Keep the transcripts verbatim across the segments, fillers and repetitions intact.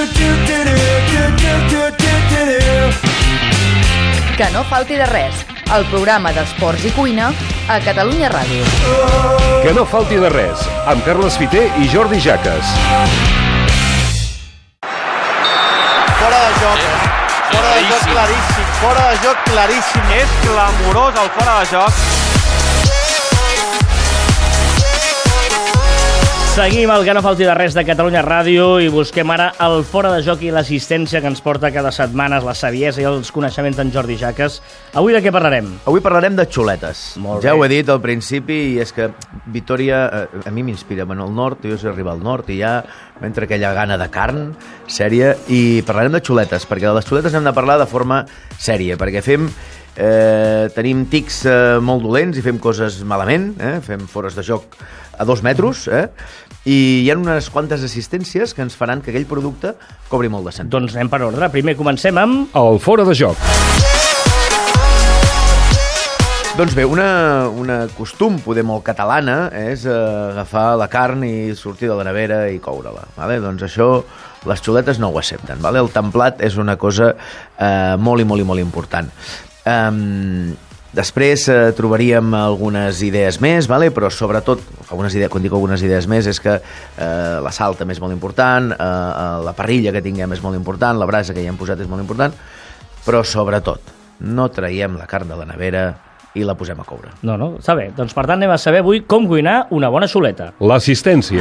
Que no falti de res, el programa d'esports i cuina a Catalunya Ràdio. Que no falti de res, amb Carles Fiter i Jordi Jaques. Fora de joc, fora de joc claríssim, fora de joc claríssim. És clamorós el fora de joc. Seguim el Que no falti de res de Catalunya Ràdio i busquem ara el fora de joc i l'assistència que ens porta cada setmana, la saviesa i els coneixements d'en Jordi Jaques. Avui de què parlarem? Avui parlarem de xuletes. Molt ja bé. ho he dit al principi, i és que Vitòria eh, a mi m'inspira. Bueno, al nord, jo sé arribar al nord i ja m'entra aquella gana de carn sèria, i parlarem de xuletes, perquè de les xuletes hem de parlar de forma sèria, perquè fem... Eh, tenim tics eh, molt dolents i fem coses malament, eh? Fem fores de joc a dos metres, eh? I hi ha unes quantes assistències que ens faran que aquell producte cobri molt de sentit. Doncs anem per ordre. Primer comencem amb... El fora de joc. Doncs bé, una, una costum poder molt catalana és eh, agafar la carn i sortir de la nevera i coure-la. Vale? Doncs això les xuletes no ho accepten. Vale? El templat és una cosa eh, molt i molt i molt important. Um, després eh, trobaríem algunes idees més, vale? Però sobretot, algunes idees, quan dic algunes idees més, és que eh, la sal també és molt important, eh, la parrilla que tinguem és molt important, la brasa que hi hem posat és molt important, però sobretot no traiem la carn de la nevera i la posem a coure. No, no, està bé. Doncs per tant anem a saber avui com cuinar una bona xuleta. L'assistència.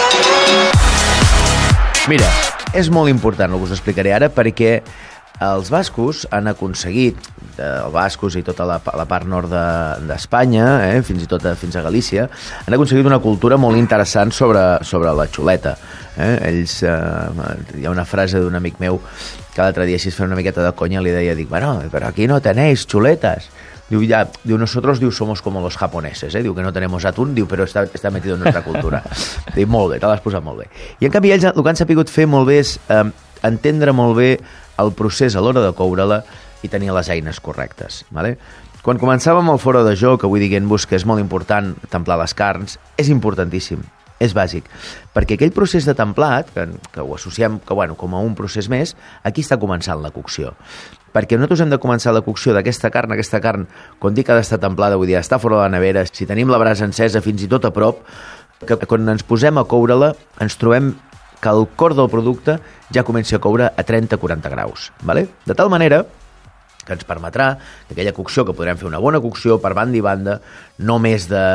Mira, és molt important el que us explicaré ara, perquè els bascos han aconseguit, els bascos i tota la, la part nord d'Espanya, de, eh, fins i tot a, fins a Galícia, han aconseguit una cultura molt interessant sobre, sobre la xuleta. Eh? Ells, eh, hi ha una frase d'un amic meu que l'altre dia, així fent una miqueta de conya, li deia, dic, bueno, però aquí no tenéis chuletas. Diu, ya, diu, nosotros, diu, somos como los japoneses, eh? Diu que no tenemos atún, diu, però està, està metido en nuestra cultura. Diu, molt bé, te l'has posat molt bé. I en canvi ells el que han sapigut fer molt bé és eh, entendre molt bé el procés a l'hora de coure-la i tenir les eines correctes. Vale? Quan començàvem el fora de joc, avui dient-vos que és molt important templar les carns, és importantíssim, és bàsic, perquè aquell procés de templat, que, que ho associem que, bueno, com a un procés més, aquí està començant la cocció. Perquè nosaltres hem de començar la cocció d'aquesta carn, aquesta carn, quan dic que ha d'estar templada, vull dir, està fora de la nevera, si tenim la brasa encesa fins i tot a prop, que quan ens posem a coure-la ens trobem que el cor del producte ja comenci a coure a trenta a quaranta graus. Vale? De tal manera que ens permetrà que aquella cocció, que podrem fer una bona cocció per banda i banda, no més de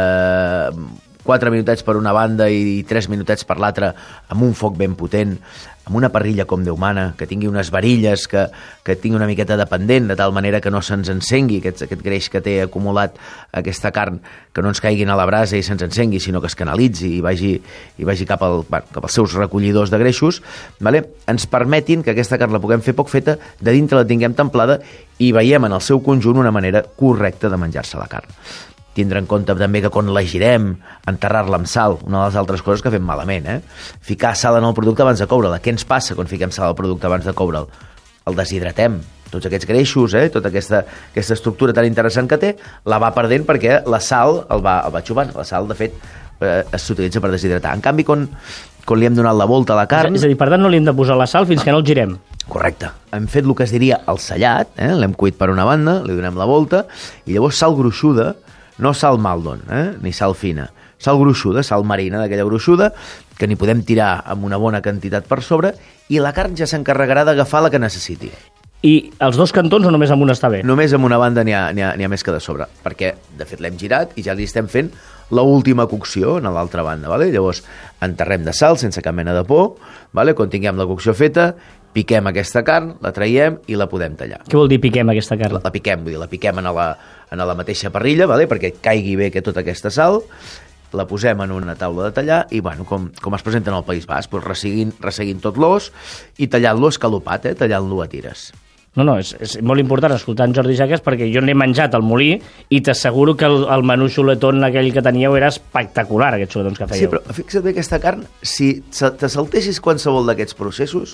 quatre minutets per una banda i tres minutets per l'altra, amb un foc ben potent, amb una parrilla com Déu mana, que tingui unes varilles, que, que tingui una miqueta de pendent, de tal manera que no se'ns encengui aquest, aquest greix que té acumulat aquesta carn, que no ens caiguin a la brasa i se'ns encengui, sinó que es canalitzi i vagi, i vagi cap, al, bueno, cap als seus recollidors de greixos, vale? Ens permetin que aquesta carn la puguem fer poc feta, de dintre la tinguem templada i veiem en el seu conjunt una manera correcta de menjar-se la carn. Tindre en compte també que quan la girem, enterrar-la amb sal, una de les altres coses que fem malament, eh? Ficar sal en el producte abans de coure'l. Què ens passa quan fiquem sal al producte abans de coure'l? El deshidratem. Tots aquests greixos, eh? Tota aquesta, aquesta estructura tan interessant que té, la va perdent perquè la sal el va, el va xupant. La sal, de fet, eh, s'utilitza per deshidratar. En canvi, quan, quan li hem donat la volta a la carn... És a dir, per tant, no li hem de posar la sal fins que no el girem. Correcte. Hem fet el que es diria el sellat, eh? L'hem cuit per una banda, li donem la volta, i llavors sal gruixuda, no sal Maldon, eh? Ni sal fina, sal gruixuda, sal marina d'aquella gruixuda, que n'hi podem tirar amb una bona quantitat per sobre, i la carn ja s'encarregarà d'agafar la que necessiti. I els dos cantons o només amb una està bé? Només amb una banda n'hi ha, n'hi ha, n'hi ha més que de sobre, perquè, de fet, l'hem girat i ja li estem fent l'última cocció en l'altra banda. Vale? Llavors, enterrem de sal sense cap mena de por, vale? Quan tinguem la cocció feta, piquem aquesta carn, la traiem i la podem tallar. Què vol dir piquem aquesta carn? La, la piquem, vull dir, la piquem en la, en la mateixa parrilla, vale? Perquè caigui bé que tota aquesta sal, la posem en una taula de tallar i, bueno, com, com es presenta en el País Basc, doncs resseguint, resseguint tot l'os i tallant-lo escalopat, eh? Tallant-lo a tires. No, no, és, és molt important escoltar en Jordi Jaques perquè jo n'he menjat al molí i t'asseguro que el, el menú xuletón aquell que teníeu era espectacular, aquests xuletons que fèieu. Sí, però fixa't bé aquesta carn, si te saltessis qualsevol d'aquests processos,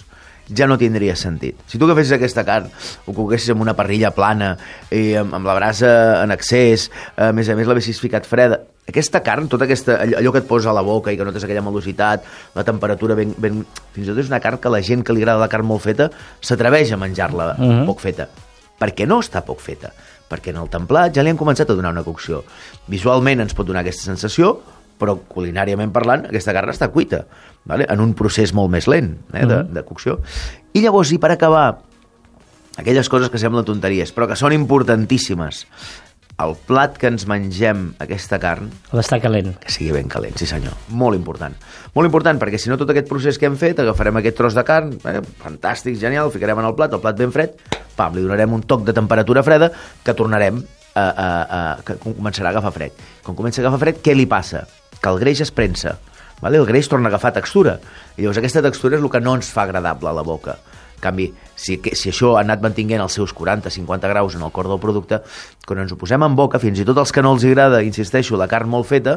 ja no tindria sentit. Si tu agafessis aquesta carn, ho coguessis amb una parrilla plana, i amb, amb la brasa en excés, a més a més l'haguessis ficat freda, aquesta carn, tota aquesta, allò que et posa a la boca i que notes aquella malocitat, la temperatura ben, ben... Fins i tot és una carn que la gent que li agrada la carn molt feta s'atreveix a menjar-la uh-huh. poc feta. Per què no està poc feta? Perquè en el templat ja li han començat a donar una cocció. Visualment ens pot donar aquesta sensació, però culinàriament parlant, aquesta carn està cuita, vale? En un procés molt més lent eh, de, de cocció. I llavors, i per acabar, aquelles coses que semblen tonteries, però que són importantíssimes, el plat que ens mengem aquesta carn... Ha d'estar calent. Que sigui ben calent, sí senyor. Molt important. Molt important, perquè si no tot aquest procés que hem fet, agafarem aquest tros de carn, eh, fantàstic, genial, el ficarem en el plat, el plat ben fred, pam, li donarem un toc de temperatura freda que tornarem a, a, a, que començarà a agafar fred. Quan comença a agafar fred, què li passa? Que el greix es prensa. Vale? El greix torna a agafar textura. I llavors aquesta textura és el que no ens fa agradable a la boca. En canvi, si, si això ha anat mantinguent els seus quaranta a cinquanta graus en el cor del producte, quan ens ho posem en boca, fins i tot els que no els agrada, insisteixo, la carn molt feta,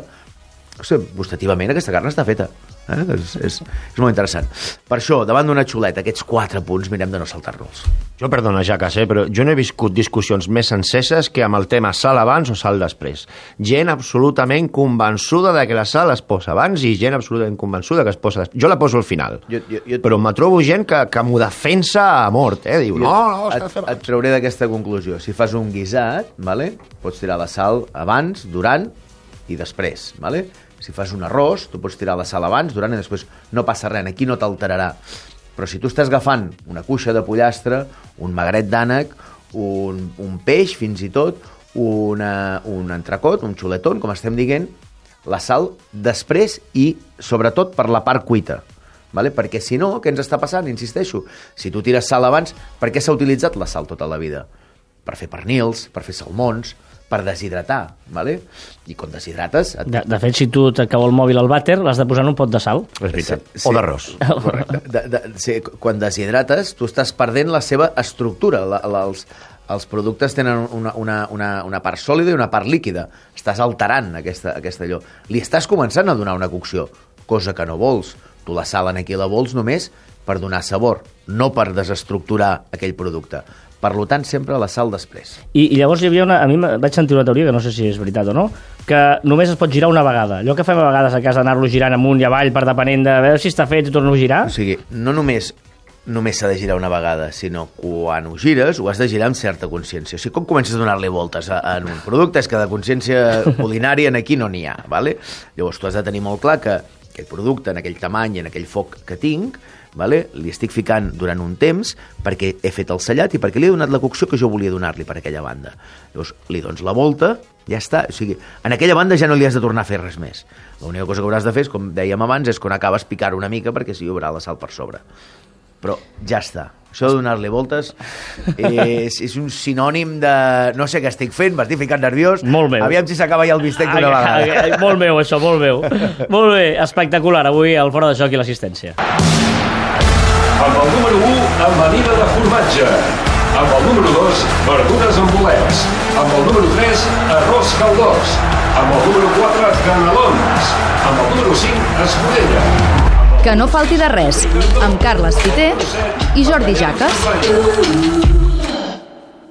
o sigui, gustativament aquesta carn està feta. Eh? És, és, és molt interessant. Per això, davant d'una xuleta, aquests quatre punts mirem de no saltar-nos. Jo, perdona, Jacques, eh, però jo no he viscut discussions més enceses que amb el tema sal abans o sal després. Gent absolutament convençuda de que la sal es posa abans i gent absolutament convençuda que es posa després. Jo la poso al final. Jo, jo, jo... Però me trobo gent que, que m'ho defensa a mort, eh? Diu, jo, no, no, et, et trauré d'aquesta conclusió. Si fas un guisat, vale? Pots tirar la sal abans, durant i després, vale? Si fas un arròs, tu pots tirar la sal abans, durant i després. No passa res, aquí no t'alterarà. Però si tu estàs agafant una cuixa de pollastre, un magret d'ànec, un, un peix, fins i tot, una, un entrecot, un xuletón, com estem dient, la sal després i, sobretot, per la part cuita. Vale? Perquè si no, què ens està passant? Insisteixo, si tu tires sal abans, per què s'ha utilitzat la sal tota la vida? Per fer pernils, per fer salmons, per deshidratar, vale? I quan deshidrates... Et... De, de fet, si tu t'acaba el mòbil al vàter, l'has de posar en un pot de sal. És veritat. Sí, o d'arròs. Correcte. De, de, sí, quan deshidrates, tu estàs perdent la seva estructura. La, la, els, els productes tenen una, una, una, una part sòlida i una part líquida. Estàs alterant aquesta, aquesta allò. Li estàs començant a donar una cocció, cosa que no vols. Tu la sal aquí la vols només per donar sabor, no per desestructurar aquell producte. Per tant, sempre la sal després. I, i llavors hi havia una... A mi vaig sentir una teoria, que no sé si és veritat o no, que només es pot girar una vegada. Allò que fem a vegades a casa, anar-lo girant amunt i avall per depenent de veure si està fet i torno a girar. O sigui, no només només s'ha de girar una vegada, sinó quan ho gires ho has de girar amb certa consciència. O sigui, com comences a donar-li voltes a, a un producte és que de consciència culinària en aquí no n'hi ha, ¿vale? Llavors tu has de tenir molt clar que aquell producte, en aquell tamany i en aquell foc que tinc, vale? Li estic ficant durant un temps perquè he fet el sellat i perquè li he donat la cocció que jo volia donar-li per aquella banda. Llavors li dones la volta, ja està. O sigui, en aquella banda ja no li has de tornar a fer res més. L'única cosa que hauràs de fer, és, com dèiem abans, és quan acabes picar una mica perquè s'hi haurà la sal per sobre. Però ja està. Això de donar-li voltes és, és un sinònim de... No sé què estic fent, m'estic ficant nerviós. Molt meu. Aviam si s'acaba ja el bistec d'una vegada. Molt meu, això, molt meu. Molt bé, espectacular. Avui el Fora de Joc i l'assistència. Amb el número u, amanida de formatge. Amb el número dos, verdures amb bolets. Amb el número tres, arròs caldós. Amb el número quatre, canelons. Amb el número cinc, escudella. Que no falti de res, amb Carles Fiter i Jordi Jaques.